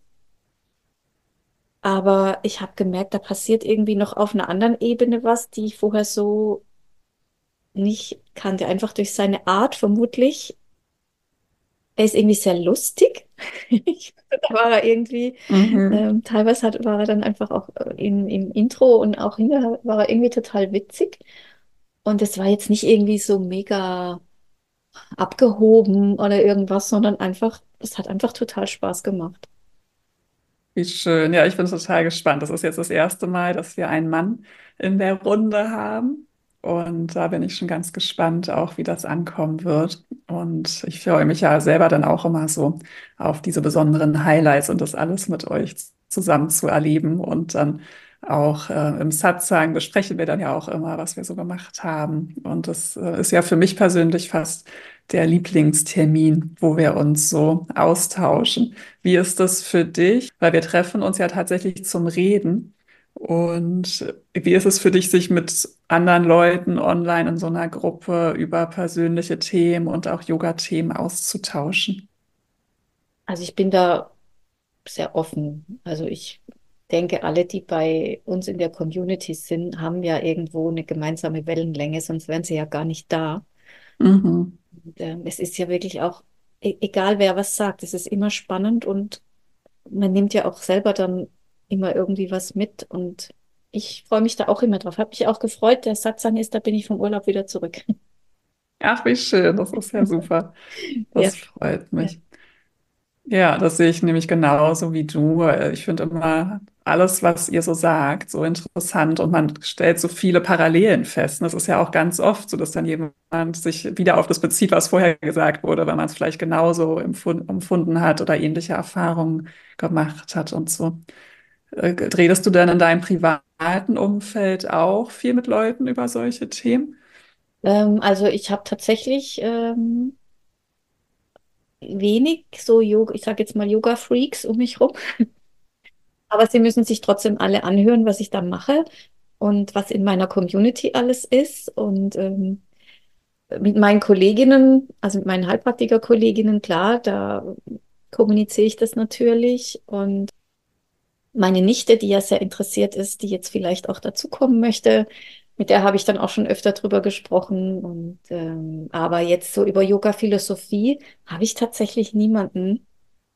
Aber ich habe gemerkt, da passiert irgendwie noch auf einer anderen Ebene was, die ich vorher so nicht kannte. Einfach durch seine Art vermutlich. Er ist irgendwie sehr lustig. Ich, da war er irgendwie, Mhm. ähm, teilweise hat, war er dann einfach auch äh, im, im Intro und auch hinterher war er irgendwie total witzig. Und es war jetzt nicht irgendwie so mega abgehoben oder irgendwas, sondern einfach, es hat einfach total Spaß gemacht. Wie schön. Ja, ich bin total gespannt. Das ist jetzt das erste Mal, dass wir einen Mann in der Runde haben. Und da bin ich schon ganz gespannt, auch wie das ankommen wird. Und ich freue mich ja selber dann auch immer so auf diese besonderen Highlights und das alles mit euch zusammen zu erleben. Und dann auch äh, im Satsang besprechen wir dann ja auch immer, was wir so gemacht haben. Und das äh, ist ja für mich persönlich fast der Lieblingstermin, wo wir uns so austauschen. Wie ist das für dich? Weil wir treffen uns ja tatsächlich zum Reden. Und wie ist es für dich, sich mit anderen Leuten online in so einer Gruppe über persönliche Themen und auch Yoga-Themen auszutauschen? Also ich bin da sehr offen. Also ich denke, alle, die bei uns in der Community sind, haben ja irgendwo eine gemeinsame Wellenlänge, sonst wären sie ja gar nicht da. Mhm. Und, ähm, es ist ja wirklich auch, e egal wer was sagt, es ist immer spannend und man nimmt ja auch selber dann immer irgendwie was mit und ich freue mich da auch immer drauf. Habe mich auch gefreut, der Satsang ist, da bin ich vom Urlaub wieder zurück. Ach, wie schön, das ist ja super. Ja. Das freut Ja. mich. Ja, das sehe ich nämlich genauso wie du. Ich finde immer alles, was ihr so sagt, so interessant und man stellt so viele Parallelen fest. Und das ist ja auch ganz oft so, dass dann jemand sich wieder auf das bezieht, was vorher gesagt wurde, weil man es vielleicht genauso empfund empfunden hat oder ähnliche Erfahrungen gemacht hat und so. Äh, Redest du denn in deinem privaten Umfeld auch viel mit Leuten über solche Themen? Ähm, also ich habe tatsächlich ähm, wenig so Yoga, ich sage jetzt mal Yoga-Freaks um mich rum. Aber sie müssen sich trotzdem alle anhören, was ich da mache und was in meiner Community alles ist. Und ähm, mit meinen Kolleginnen, also mit meinen Heilpraktiker-Kolleginnen, klar, da kommuniziere ich das natürlich. Und meine Nichte, die ja sehr interessiert ist, die jetzt vielleicht auch dazukommen möchte, mit der habe ich dann auch schon öfter drüber gesprochen. Und ähm, aber jetzt so über Yoga-Philosophie habe ich tatsächlich niemanden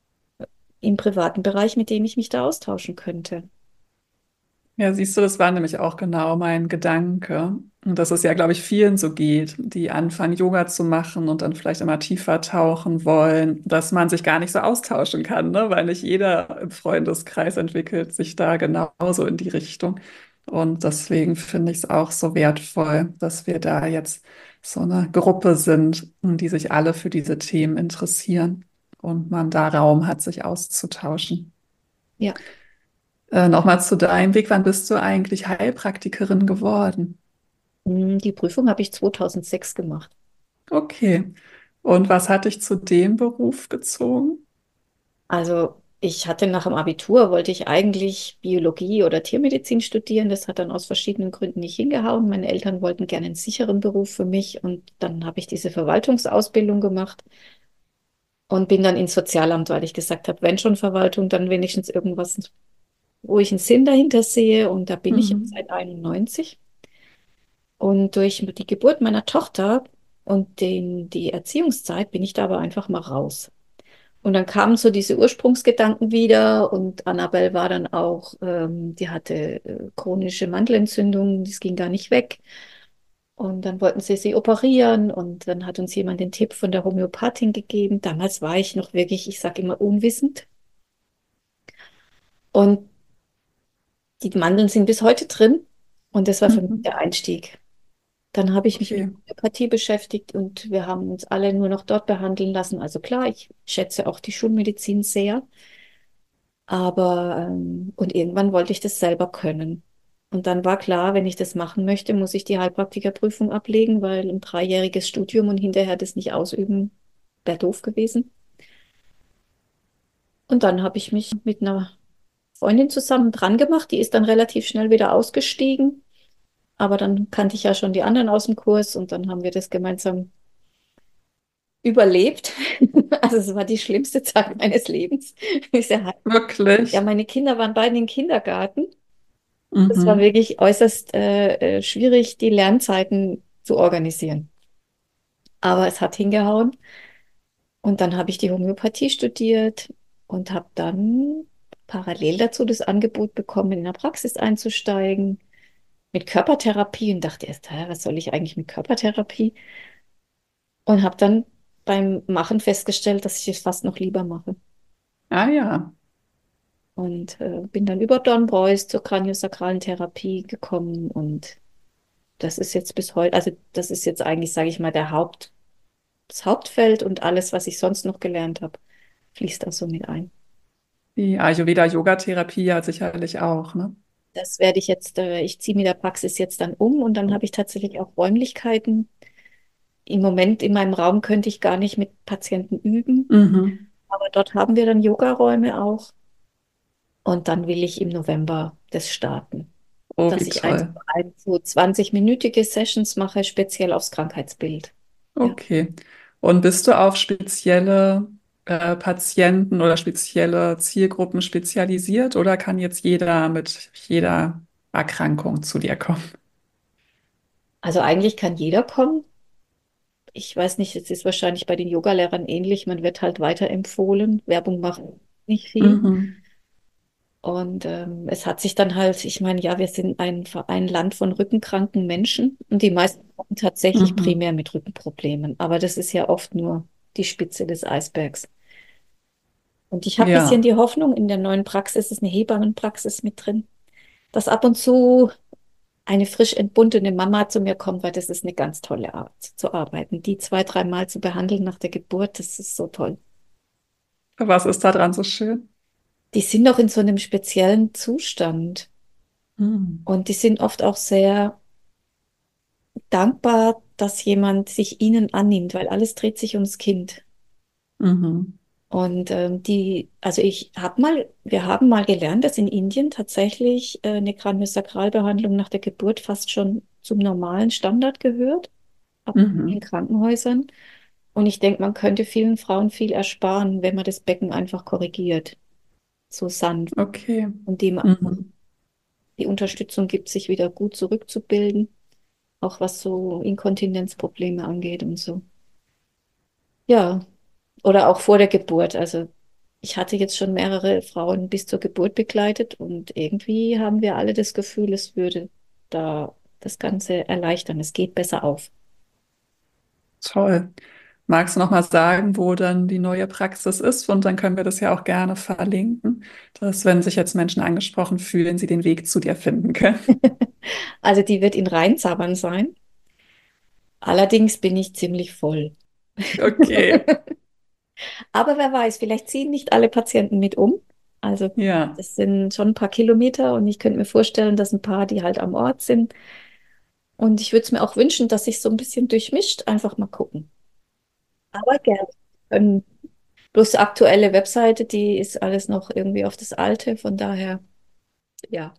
im privaten Bereich, mit dem ich mich da austauschen könnte. Ja, siehst du, das war nämlich auch genau mein Gedanke. Und dass es ja, glaube ich, vielen so geht, die anfangen, Yoga zu machen und dann vielleicht immer tiefer tauchen wollen, dass man sich gar nicht so austauschen kann, ne? Weil nicht jeder im Freundeskreis entwickelt sich da genauso in die Richtung. Und deswegen finde ich es auch so wertvoll, dass wir da jetzt so eine Gruppe sind, die sich alle für diese Themen interessieren und man da Raum hat, sich auszutauschen. Ja. Äh, nochmal zu deinem Weg. Wann bist du eigentlich Heilpraktikerin geworden? Hm, Die Prüfung habe ich zweitausendsechs gemacht. Okay. Und was hat dich zu dem Beruf gezogen? Also ich hatte nach dem Abitur, wollte ich eigentlich Biologie oder Tiermedizin studieren. Das hat dann aus verschiedenen Gründen nicht hingehauen. Meine Eltern wollten gerne einen sicheren Beruf für mich und dann habe ich diese Verwaltungsausbildung gemacht und bin dann ins Sozialamt, weil ich gesagt habe, wenn schon Verwaltung, dann wenigstens irgendwas, wo ich einen Sinn dahinter sehe. Und da bin ich jetzt Mhm. seit einundneunzig. Und durch die Geburt meiner Tochter und den, die Erziehungszeit bin ich da aber einfach mal raus. Und dann kamen so diese Ursprungsgedanken wieder und Annabelle war dann auch, ähm, die hatte äh, chronische Mandelentzündung, das ging gar nicht weg. Und dann wollten sie sie operieren und dann hat uns jemand den Tipp von der Homöopathin gegeben. Damals war ich noch wirklich, ich sage immer, unwissend. Und die Mandeln sind bis heute drin und das war für mich Mhm. der Einstieg. Dann habe ich mich mit Okay. Homöopathie beschäftigt und wir haben uns alle nur noch dort behandeln lassen. Also klar, ich schätze auch die Schulmedizin sehr. Aber, ähm, und irgendwann wollte ich das selber können. Und dann war klar, wenn ich das machen möchte, muss ich die Heilpraktikerprüfung ablegen, weil ein dreijähriges Studium und hinterher das nicht ausüben, wäre doof gewesen. Und dann habe ich mich mit einer Freundin zusammen dran gemacht. Die ist dann relativ schnell wieder ausgestiegen. Aber dann kannte ich ja schon die anderen aus dem Kurs und dann haben wir das gemeinsam überlebt. Also es war die schlimmste Zeit meines Lebens. Ich sag, ja, Wirklich? meine Kinder waren beide im Kindergarten. Es war Mhm. wirklich äußerst äh, äh, schwierig, die Lernzeiten zu organisieren. Aber es hat hingehauen. Und dann habe ich die Homöopathie studiert und habe dann parallel dazu das Angebot bekommen, in der Praxis einzusteigen mit Körpertherapie und dachte erst, hä, was soll ich eigentlich mit Körpertherapie? Und habe dann beim Machen festgestellt, dass ich es fast noch lieber mache. Ah ja. Und äh, bin dann über Dornbreus zur kraniosakralen Therapie gekommen und das ist jetzt bis heute, also das ist jetzt eigentlich, sage ich mal, der Haupt, das Hauptfeld und alles, was ich sonst noch gelernt habe, fließt da so mit ein. Die Ayurveda-Yoga-Therapie ja sicherlich auch, ne? Das werde ich jetzt, äh, ich ziehe mit der Praxis jetzt dann um und dann habe ich tatsächlich auch Räumlichkeiten. Im Moment in meinem Raum könnte ich gar nicht mit Patienten üben, Mhm. aber dort haben wir dann Yogaräume auch und dann will ich im November das starten, Oh, dass wie ich eins toll. zu eins so zwanzig-minütige Sessions mache, speziell aufs Krankheitsbild. Ja. Okay. Und bist du auf spezielle äh, Patienten oder spezielle Zielgruppen spezialisiert oder kann jetzt jeder mit jeder Erkrankung zu dir kommen? Also eigentlich kann jeder kommen. Ich weiß nicht, es ist wahrscheinlich bei den Yogalehrern ähnlich. Man wird halt weiterempfohlen. Werbung macht nicht viel. Mhm. Und ähm, es hat sich dann halt, ich meine, ja, wir sind ein, ein Land von rückenkranken Menschen und die meisten kommen tatsächlich Mhm. primär mit Rückenproblemen. Aber das ist ja oft nur die Spitze des Eisbergs. Und ich habe ein bisschen Ja, die Hoffnung, in der neuen Praxis ist eine Hebammenpraxis mit drin, dass ab und zu eine frisch entbundene Mama zu mir kommt, weil das ist eine ganz tolle Art zu arbeiten. Die zwei, dreimal zu behandeln nach der Geburt, das ist so toll. was ist da dran so schön? Die sind noch in so einem speziellen Zustand Hm. und die sind oft auch sehr dankbar, dass jemand sich ihnen annimmt, weil alles dreht sich ums Kind. Mhm. Und ähm, die, also ich habe mal, wir haben mal gelernt, dass in Indien tatsächlich äh, eine Kraniosakralbehandlung nach der Geburt fast schon zum normalen Standard gehört, auch in Mhm. Krankenhäusern. Und ich denke, man könnte vielen Frauen viel ersparen, wenn man das Becken einfach korrigiert, so sanft Okay. und dem Mhm. die Unterstützung gibt, sich wieder gut zurückzubilden, auch was so Inkontinenzprobleme angeht und so. Ja, oder auch vor der Geburt. Also ich hatte jetzt schon mehrere Frauen bis zur Geburt begleitet und irgendwie haben wir alle das Gefühl, es würde da das Ganze erleichtern. Es geht besser auf. Toll. Magst du noch mal sagen, wo dann die neue Praxis ist? Und dann können wir das ja auch gerne verlinken, dass, wenn sich jetzt Menschen angesprochen fühlen, sie den Weg zu dir finden können. Also die wird in Rheinzabern sein. Allerdings bin ich ziemlich voll. Okay. Aber wer weiß, vielleicht ziehen nicht alle Patienten mit um. Also Ja, das sind schon ein paar Kilometer und ich könnte mir vorstellen, dass ein paar, die halt am Ort sind. Und ich würde es mir auch wünschen, dass sich so ein bisschen durchmischt. Einfach mal gucken. Aber gerne. Ähm, bloß die aktuelle Webseite, die ist alles noch irgendwie auf das Alte. Von daher, ja.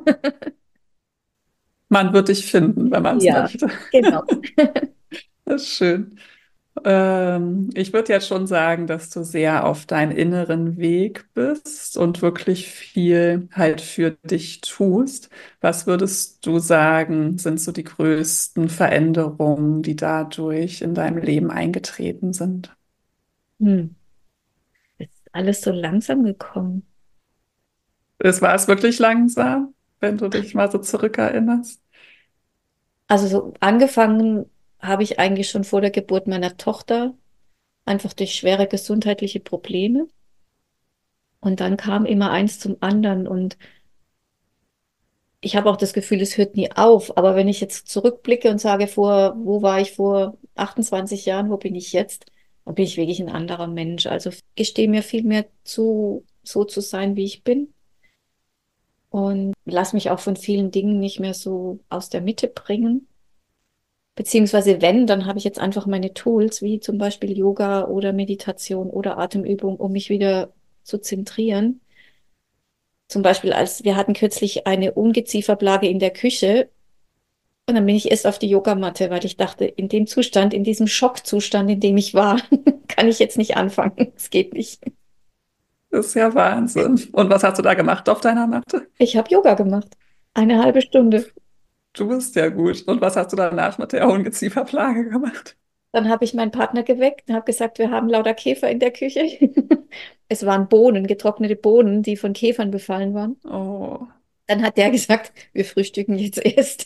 man wird dich finden, wenn man es Ja, möchte. genau. Das ist schön. Ähm, ich würde jetzt schon sagen, dass du sehr auf deinen inneren Weg bist und wirklich viel halt für dich tust. Was würdest du sagen, sind so die größten Veränderungen, die dadurch in deinem Leben eingetreten sind? Hm. Ist alles so langsam gekommen. Es war es wirklich langsam, wenn du dich mal so zurückerinnerst. Also so angefangen habe ich eigentlich schon vor der Geburt meiner Tochter, einfach durch schwere gesundheitliche Probleme. Und dann kam immer eins zum anderen. Und ich habe auch das Gefühl, es hört nie auf. Aber wenn ich jetzt zurückblicke und sage, vor, wo war ich vor achtundzwanzig Jahren, wo bin ich jetzt, dann bin ich wirklich ein anderer Mensch. Also ich gestehe mir viel mehr zu, so zu sein, wie ich bin. Und lass mich auch von vielen Dingen nicht mehr so aus der Mitte bringen. Beziehungsweise wenn, dann habe ich jetzt einfach meine Tools, wie zum Beispiel Yoga oder Meditation oder Atemübung, um mich wieder zu zentrieren. Zum Beispiel, als wir hatten kürzlich eine Ungezieferplage in der Küche und dann bin ich erst auf die Yogamatte, weil ich dachte, in dem Zustand, in diesem Schockzustand, in dem ich war, kann ich jetzt nicht anfangen. Es geht nicht. Das ist ja Wahnsinn. Und was hast du da gemacht auf deiner Matte? Ich habe Yoga gemacht. Eine halbe Stunde. Du bist ja gut. Und was hast du danach mit der Ungezieferplage gemacht? Dann habe ich meinen Partner geweckt und habe gesagt, wir haben lauter Käfer in der Küche. Es waren Bohnen, getrocknete Bohnen, die von Käfern befallen waren. Oh, Dann hat der gesagt, wir frühstücken jetzt erst.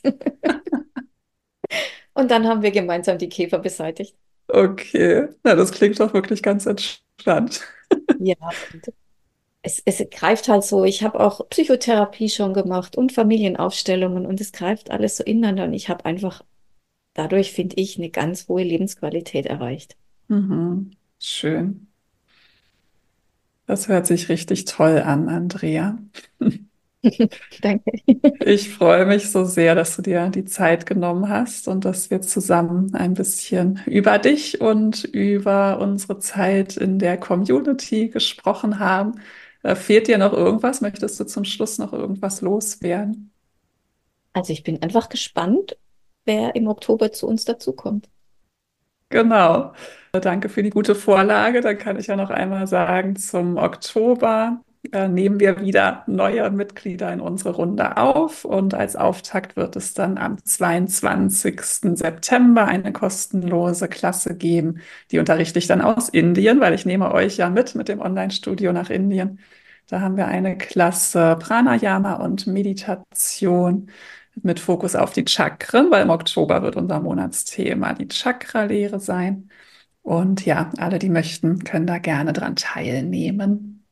Und dann haben wir gemeinsam die Käfer beseitigt. okay. Na, das klingt doch wirklich ganz entspannt. Ja, und es, es greift halt so. Ich habe auch Psychotherapie schon gemacht und Familienaufstellungen und es greift alles so ineinander. Und ich habe einfach dadurch, finde ich, eine ganz hohe Lebensqualität erreicht. Mhm. Schön. Das hört sich richtig toll an, Andrea. Danke. Ich freue mich so sehr, dass du dir die Zeit genommen hast und dass wir zusammen ein bisschen über dich und über unsere Zeit in der Community gesprochen haben. Äh, fehlt dir noch irgendwas? Möchtest du zum Schluss noch irgendwas loswerden? Also ich bin einfach gespannt, wer im Oktober zu uns dazukommt. Genau. Danke für die gute Vorlage. Dann kann ich ja noch einmal sagen, zum Oktober äh, nehmen wir wieder neue Mitglieder in unsere Runde auf. Und als Auftakt wird es dann am zweiundzwanzigsten September eine kostenlose Klasse geben. Die unterrichte ich dann aus Indien, weil ich nehme euch ja mit mit dem Online-Studio nach Indien. Da haben wir eine Klasse Pranayama und Meditation mit Fokus auf die Chakren, weil im Oktober wird unser Monatsthema die Chakralehre sein. Und ja, alle, die möchten, können da gerne dran teilnehmen.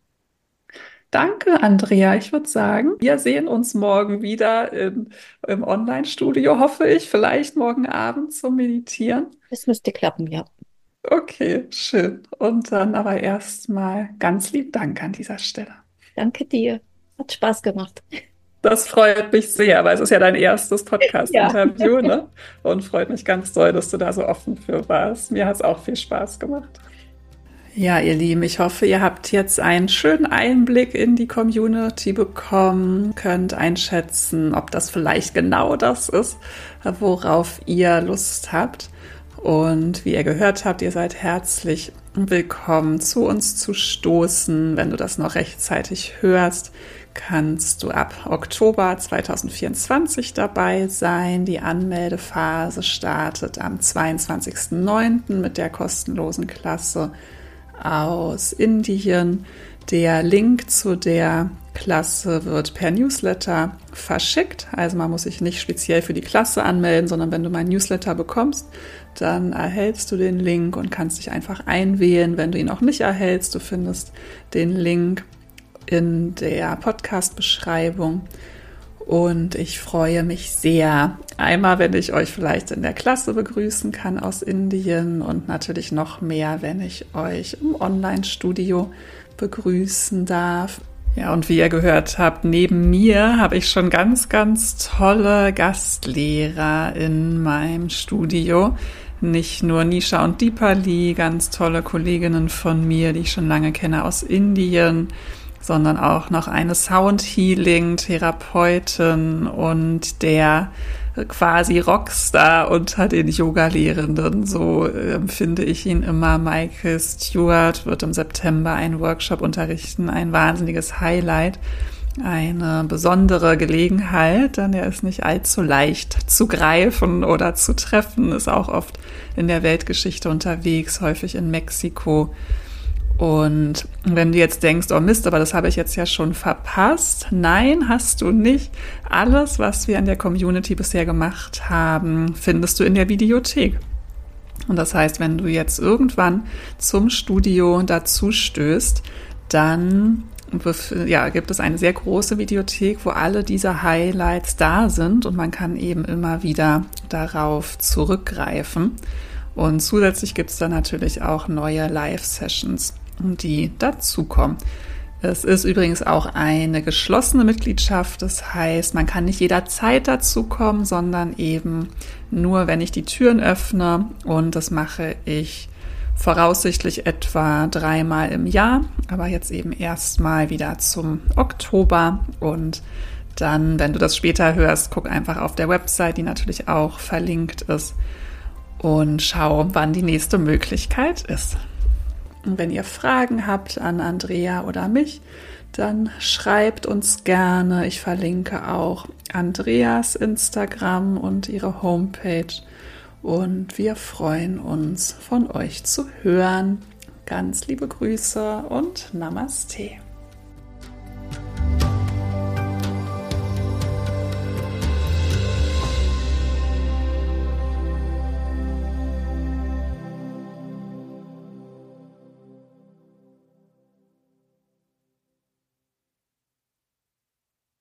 Danke, Andrea. Ich würde sagen, wir sehen uns morgen wieder in, im Online-Studio, hoffe ich, vielleicht morgen Abend zum Meditieren. Das müsste klappen, ja. Okay, schön. Und dann aber erstmal ganz lieb Dank an dieser Stelle. Danke dir. Hat Spaß gemacht. Das freut mich sehr, weil es ist ja dein erstes Ja. Podcast-Interview, ne? Und freut mich ganz doll, dass du da so offen für warst. Mir hat es auch viel Spaß gemacht. Ja, ihr Lieben, ich hoffe, ihr habt jetzt einen schönen Einblick in die Community bekommen, könnt einschätzen, ob das vielleicht genau das ist, worauf ihr Lust habt. Und wie ihr gehört habt, ihr seid herzlich willkommen, zu uns zu stoßen. Wenn du das noch rechtzeitig hörst, kannst du ab Oktober zwanzig vierundzwanzig dabei sein. Die Anmeldephase startet am zweiundzwanzigsten neunten mit der kostenlosen Klasse aus Indien. Der Link zu der Klasse wird per Newsletter verschickt. Also man muss sich nicht speziell für die Klasse anmelden, sondern wenn du mein Newsletter bekommst, dann erhältst du den Link und kannst dich einfach einwählen. Wenn du ihn auch nicht erhältst, du findest den Link in der Podcast-Beschreibung. Und ich freue mich sehr, einmal, wenn ich euch vielleicht in der Klasse begrüßen kann aus Indien und natürlich noch mehr, wenn ich euch im Online-Studio begrüßen darf. Ja, und wie ihr gehört habt, neben mir habe ich schon ganz, ganz tolle Gastlehrer in meinem Studio. Nicht nur Nisha und Deepali, ganz tolle Kolleginnen von mir, die ich schon lange kenne aus Indien, sondern auch noch eine Sound-Healing-Therapeutin und der quasi Rockstar unter den Yoga-Lehrenden, so empfinde ich ihn immer. Michael Stewart wird im September einen Workshop unterrichten, ein wahnsinniges Highlight, eine besondere Gelegenheit, denn er ist nicht allzu leicht zu greifen oder zu treffen, ist auch oft in der Weltgeschichte unterwegs, häufig in Mexiko. Und wenn du jetzt denkst, oh Mist, aber das habe ich jetzt ja schon verpasst. Nein, hast du nicht. Alles, was wir in der Community bisher gemacht haben, findest du in der Videothek. Und das heißt, wenn du jetzt irgendwann zum Studio dazu stößt, dann ja, gibt es eine sehr große Videothek, wo alle diese Highlights da sind und man kann eben immer wieder darauf zurückgreifen. Und zusätzlich gibt es dann natürlich auch neue Live-Sessions, die dazukommen. Es ist übrigens auch eine geschlossene Mitgliedschaft, das heißt, man kann nicht jederzeit dazukommen, sondern eben nur, wenn ich die Türen öffne, und das mache ich voraussichtlich etwa dreimal im Jahr, aber jetzt eben erstmal wieder zum Oktober. Und dann, wenn du das später hörst, guck einfach auf der Website, die natürlich auch verlinkt ist, und schau, wann die nächste Möglichkeit ist. Und wenn ihr Fragen habt an Andrea oder mich, dann schreibt uns gerne. Ich verlinke auch Andreas Instagram und ihre Homepage. Und wir freuen uns, von euch zu hören. Ganz liebe Grüße und Namaste.